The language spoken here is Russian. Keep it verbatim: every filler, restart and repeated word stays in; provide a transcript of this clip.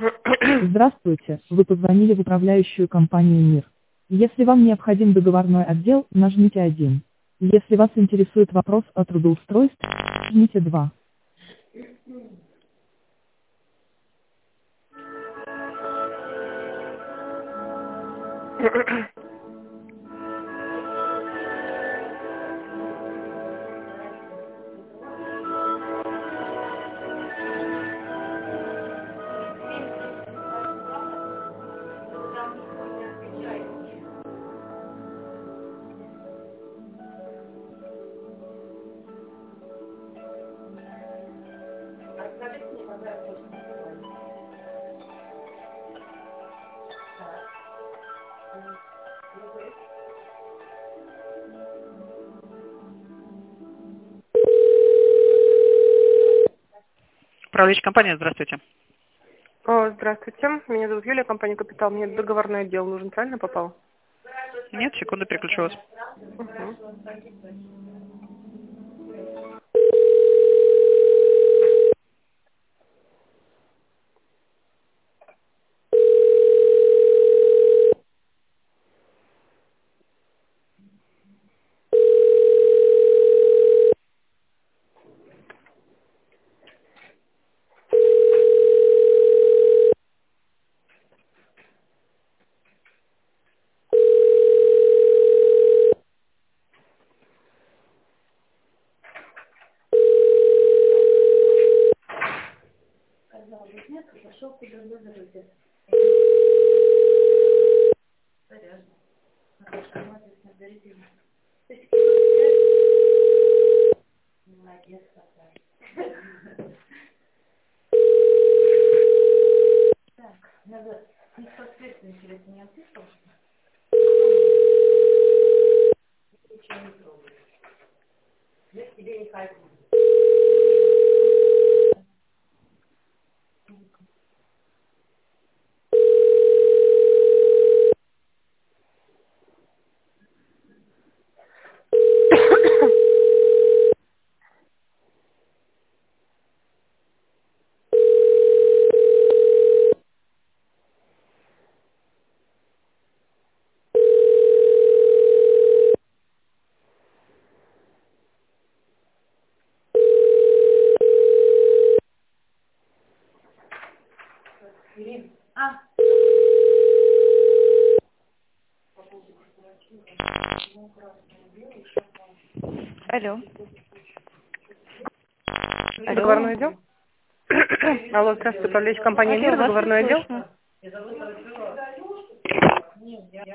Здравствуйте, вы позвонили в управляющую компанию «Мир». Если вам необходим договорной отдел, нажмите один. Если вас интересует вопрос о трудоустройстве, нажмите два. Управляющая компания, здравствуйте. О, здравствуйте, меня зовут Юлия, компания «Капитал». Мне договорной отдел нужен, правильно попал? Нет, секунду, переключу вас. Угу. Алло. Алло. Договорной отдел? Алло, здравствуйте, управляющая компания Алло, «Мир», вас не договорной отдел? слышно.